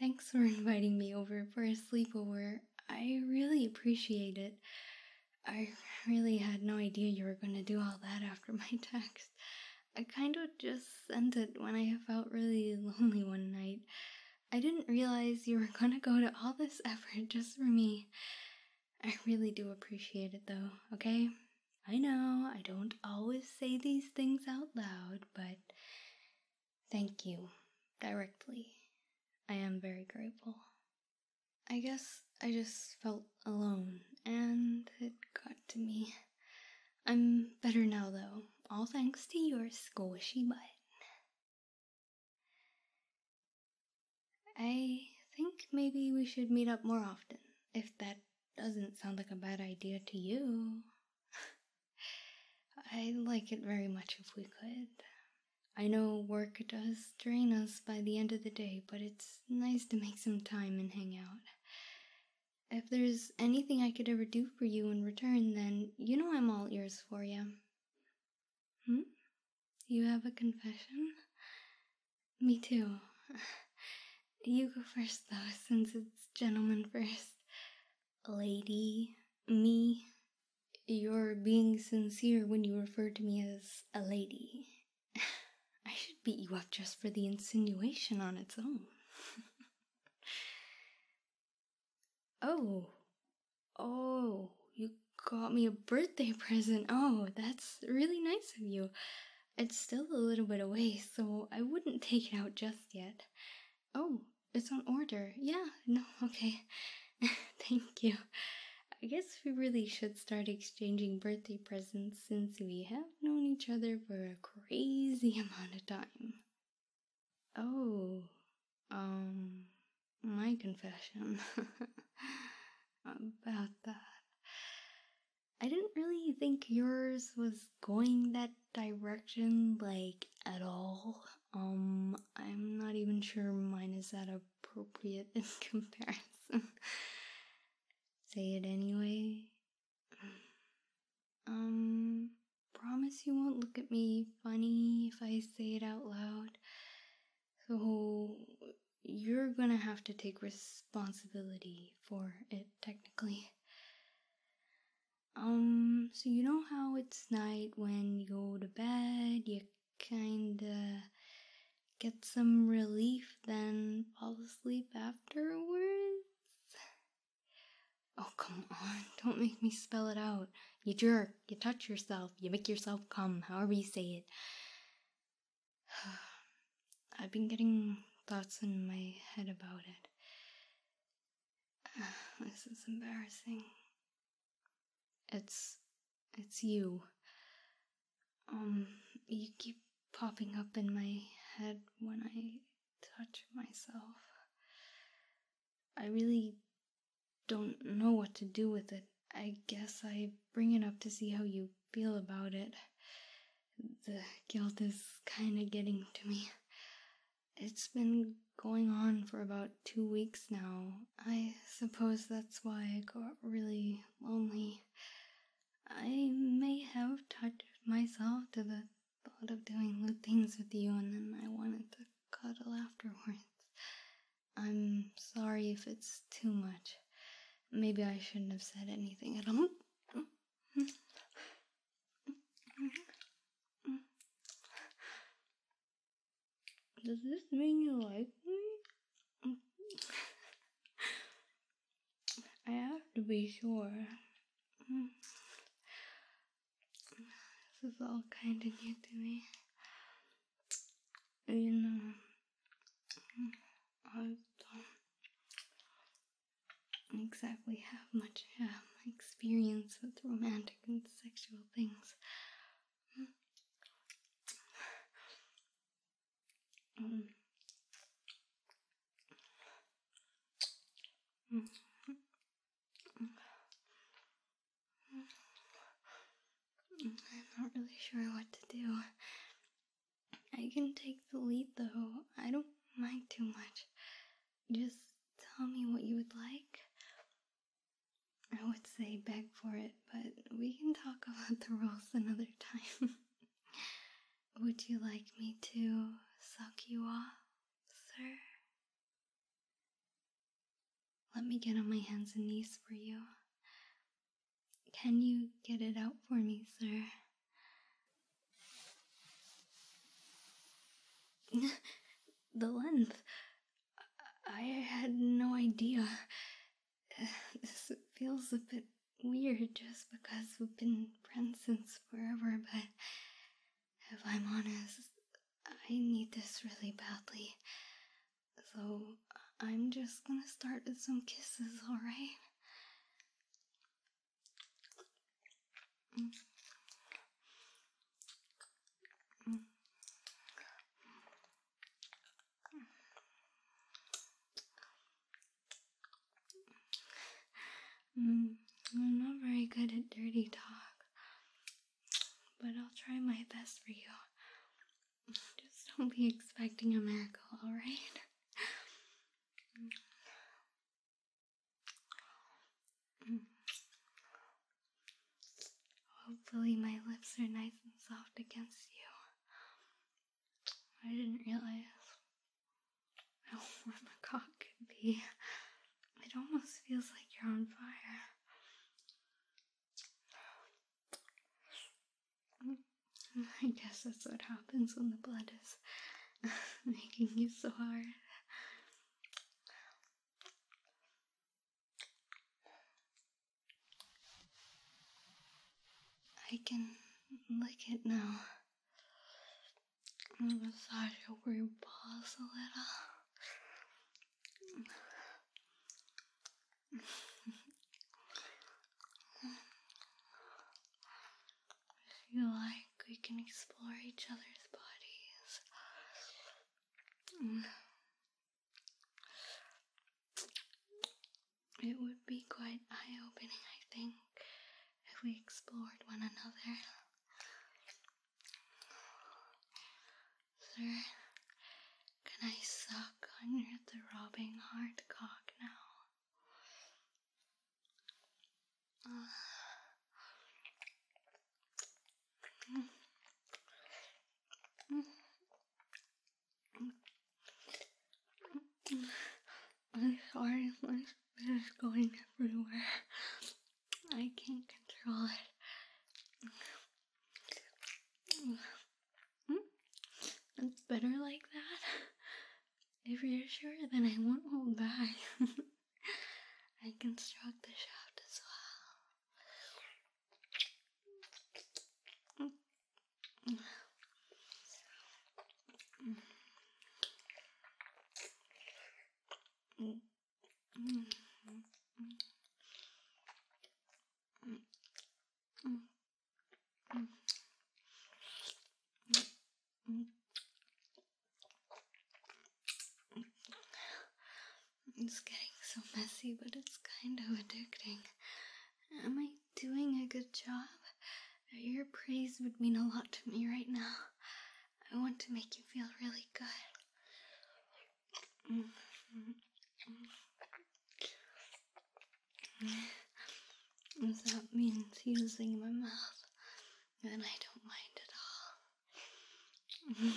Thanks for inviting me over for a sleepover. I really appreciate it. I really had no idea you were gonna do all that after my text. I kind of just sent it when I felt really lonely one night. I didn't realize you were gonna go to all this effort just for me. I really do appreciate it though, okay? I know I don't always say these things out loud, but thank you directly. I am very grateful. I guess I just felt alone, and it got to me. I'm better now, though, all thanks to your squishy butt. I think maybe we should meet up more often, if that doesn't sound like a bad idea to you. I'd like it very much if we could. I know work does drain us by the end of the day, but it's nice to make some time and hang out. If there's anything I could ever do for you in return, then you know I'm all ears for you. You have a confession? Me too. You go first, though, since it's gentleman first. Lady, me. You're being sincere when you refer to me as a lady. I should beat you up just for the insinuation on its own. Oh, you got me a birthday present. Oh, that's really nice of you. It's still a little bit away, so I wouldn't take it out just yet. Oh, it's on order. Yeah, no, okay. Thank you. I guess we really should start exchanging birthday presents since we have known each other for a crazy amount of time. Oh, my confession about that. I didn't really think yours was going that direction, like, at all. I'm not even sure mine is that appropriate in comparison. Say it anyway. Promise you won't look at me funny if I say it out loud. So, you're gonna have to take responsibility for it, technically. So you know how it's night when you go to bed, you kinda get some relief, then fall asleep afterwards? Oh, come on, don't make me spell it out. You jerk, you touch yourself, you make yourself come, however you say it. I've been getting thoughts in my head about it. This is embarrassing. It's you. You keep popping up in my head when I touch myself. I really don't know what to do with it. I guess I bring it up to see how you feel about it. The guilt is kinda getting to me. It's been going on for about 2 weeks now. I suppose that's why I got really lonely. I may have touched myself to the thought of doing lewd things with you, and then I wanted to cuddle afterwards. I'm sorry if it's too much. Maybe I shouldn't have said anything at all. Does this mean you like me? I have to be sure. This is all kind of new to me. You know, I don't exactly have much experience with romantic and sexual things. I'm not really sure what to do. I can take the lead though. I don't mind too much. Just tell me what you would like. I would say beg for it, but we can talk about the rules another time. Would you like me to suck you off, sir? let me get on my hands and knees for you. Can you get it out for me, sir? The length. I had no idea. This feels a bit weird just because we've been friends since forever, but if I'm honest, I need this really badly. So I'm just gonna start with some kisses, alright? I'm not very good at dirty talk, but I'll try my best for you. Just don't be expecting a miracle, alright? Hopefully my lips are nice and soft against you. I didn't realize how warm a cock could be. It almost feels like you're on fire. I guess that's what happens when the blood is making you so hard. I can lick it now. Massage over your balls a little. If you like, we can explore each other's bodies. It would be quite eye-opening, I think, if we explored one another. Sir, can I suck on your throbbing hard cock now? I'm sorry, my spit is going everywhere. I can't control it. It's better like that. If you're sure, then I won't hold back. I can stroke the shaft as well. It's getting so messy, but it's kind of addicting. Am I doing a good job? Your praise would mean a lot to me right now. I want to make you feel really good. If that means using my mouth, then I don't mind at all.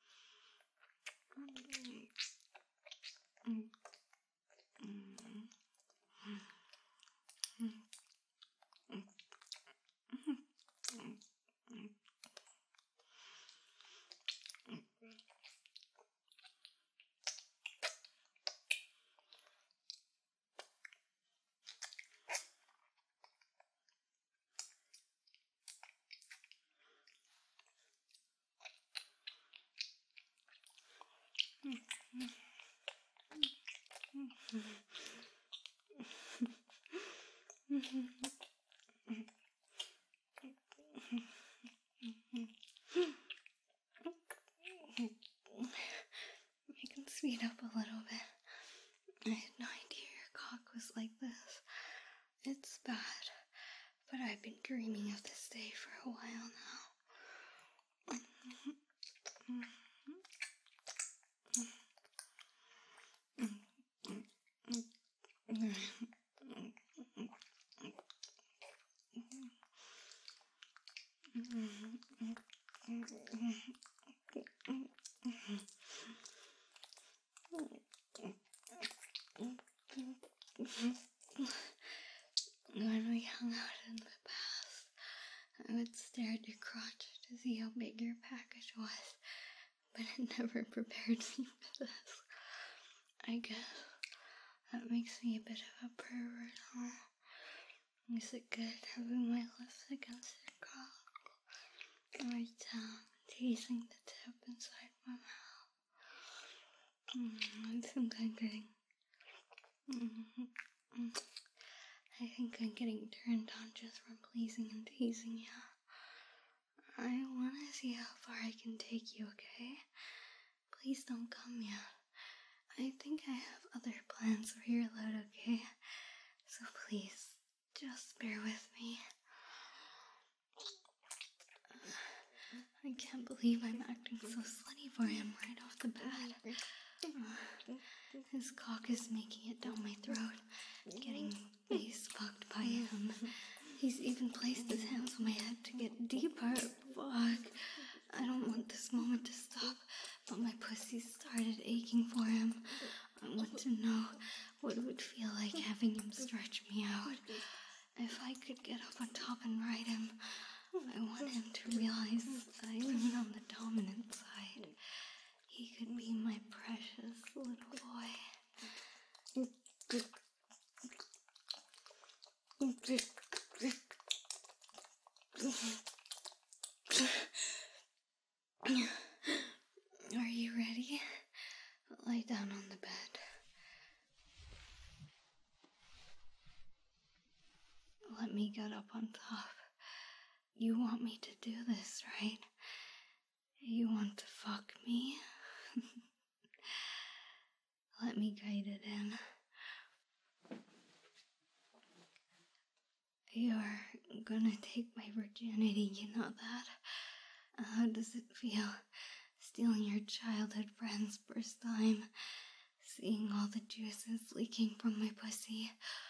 I can speed up a little bit. I had no idea your cock was like this. It's bad, but I've been dreaming of this day for a while now. When we hung out in the bath, I would stare at your crotch to see how big your package was, but it never prepared me for this. I guess that makes me a bit of a pervert, huh? Is it good having my lips against your cock? My tongue teasing the tip inside my mouth. I think I'm getting turned on just from pleasing and teasing you. I want to see how far I can take you, okay? Please don't come yet. I think I have other plans for your load, okay? So please, just bear with me. I can't believe I'm acting so slutty for him right off the bat. His cock is making it down my throat, getting face fucked by him. He's even placed his hands on my head to get deeper. Fuck. I don't want this moment to stop, but my pussy started aching for him. I want to know what it would feel like having him stretch me out. If I could get up on top and ride him, I want him to realize I lean on the dominant side. He could be my precious little boy. Are you ready? Lie down on the bed. Let me get up on top. You want me to do this, right? You want to fuck me? Let me guide it in. You're gonna take my virginity, you know that? How does it feel, stealing your childhood friend's first time, seeing all the juices leaking from my pussy?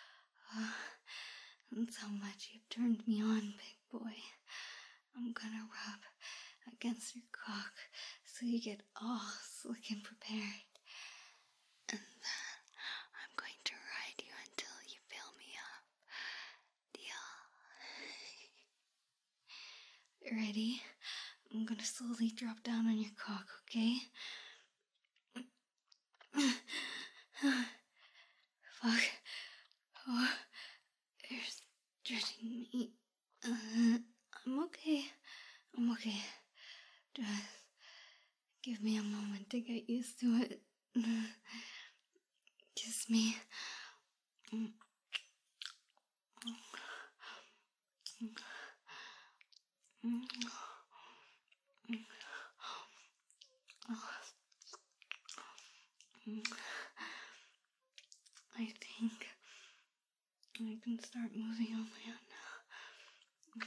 That's how much you've turned me on, big boy. I'm gonna rub against your cock so you get all slick and prepared. And then I'm going to ride you until you fill me up. Deal? Ready? I'm gonna slowly drop down on your cock, okay? Fuck. Oh, you're stretching me. I'm okay. Just give me a moment to get used to it. Kiss me. I think I can start moving on my own now.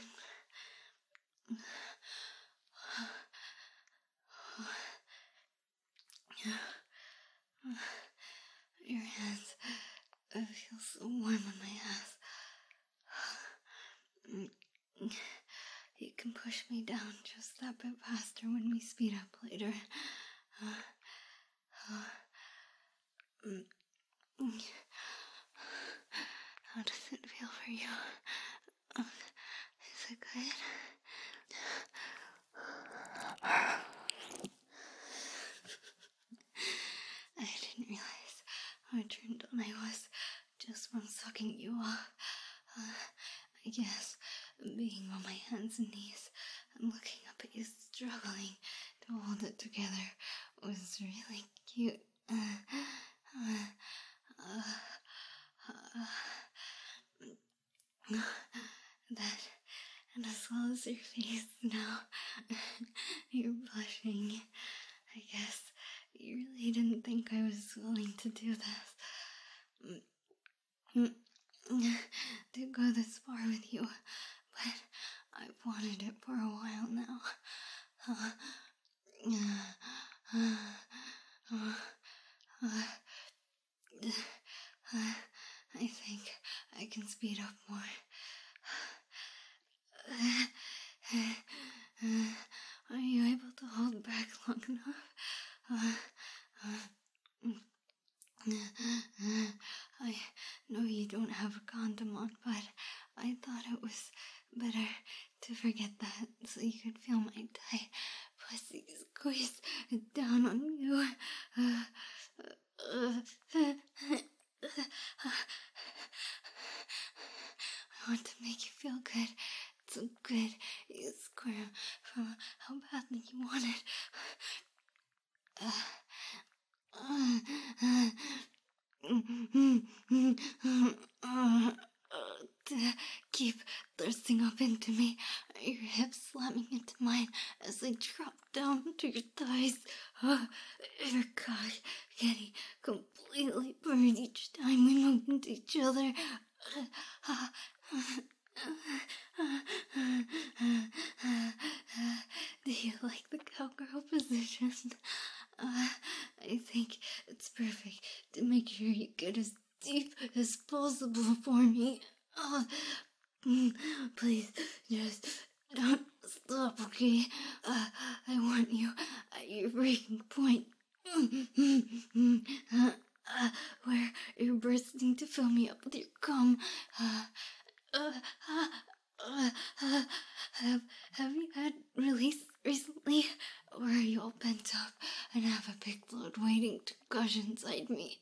Your hands feel so warm on my ass. You can push me down just that bit faster when we speed up later. How does it feel for you? Is it good? I didn't realize how turned on I was just from sucking you off. I guess being on my hands and knees and looking up at you struggling to hold it together was really cute. That, and as well as your face now, you're blushing. I guess you really didn't think I was willing to do this. To go this far with you, but I've wanted it for a while now. I think I can speed up more. Are you able to hold back long enough? I know you don't have a condom on, but I thought it was better to forget that so you could feel my tight pussy squeeze down on you. I want to make you feel good. So good. You squirm from how badly you want it. Keep thirsting up into me, your hips slamming into mine as I drop down to your thighs. Your cock getting completely burned each time we move into each other. Do you like the cowgirl position? I think it's perfect to make sure you get as deep as possible for me. Please, just don't stop, okay? I want you at your breaking point. Where you're bursting to fill me up with your cum. Have you had release recently? Or are you all pent up and have a big load waiting to gush inside me?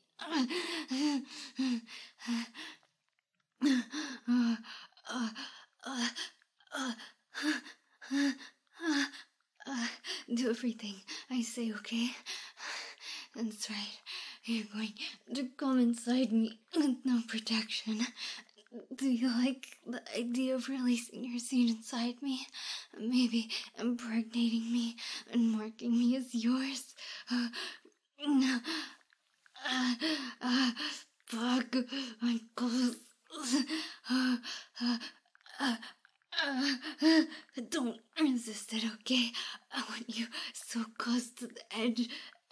Do everything I say, okay? That's right. You're going to come inside me with no protection. Do you like the idea of releasing your seed inside me? Maybe impregnating me and marking me as yours? Fuck my clothes. Don't resist it, okay? I want you so close to the edge.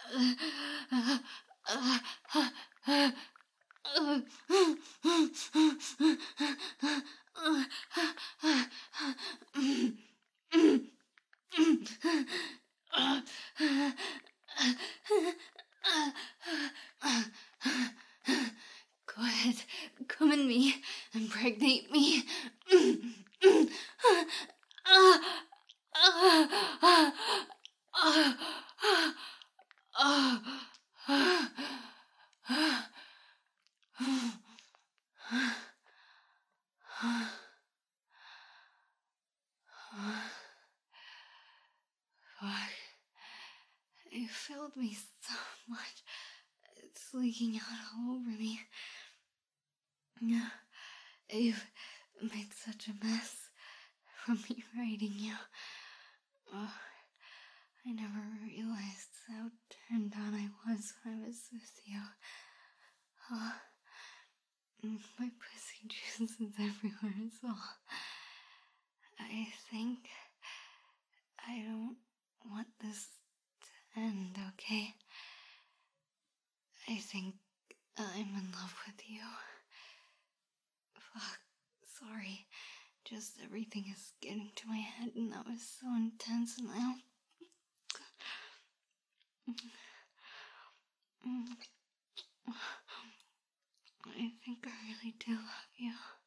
Go ahead, come in me, impregnate me. Fuck. You filled me so much. It's leaking out all over me. You've made such a mess from me writing you. Oh, I never realized how turned on I was when I was with you. Oh, my pussy juice is everywhere, so I think I don't want this to end, okay? I think I'm in love with you. Fuck, sorry. Just everything is getting to my head and that was so intense and I think I really do love you.